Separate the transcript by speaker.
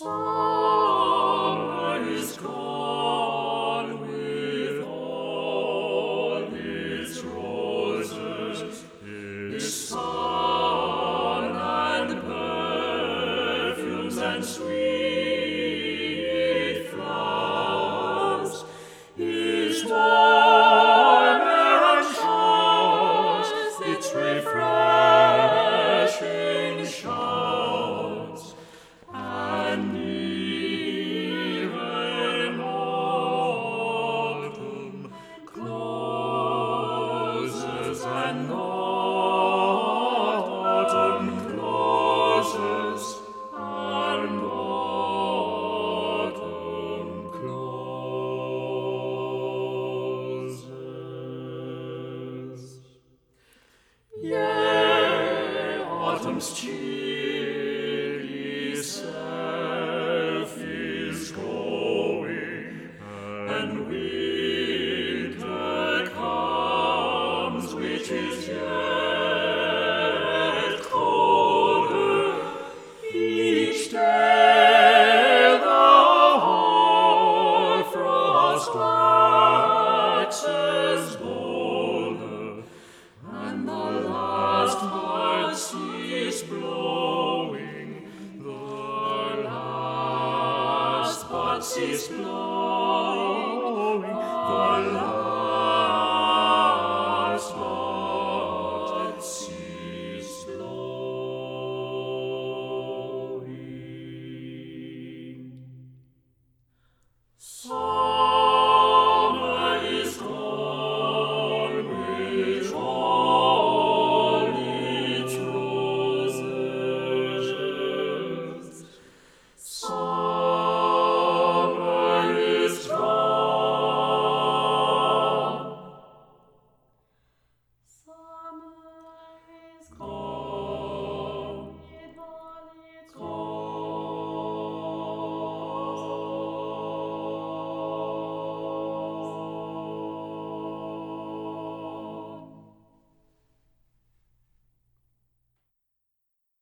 Speaker 1: Summer is gone with all its roses, its sun and perfumes and sweet flowers, its warm and showers, its refreshing showers. And even autumn closes, and autumn closes, and autumn closes. Yea, autumn's chilly self is going, and winter comes, which is yet colder. Each day the hoar-frost waxes bolder, and the last bud cease blowing, the last bud cease blowing, the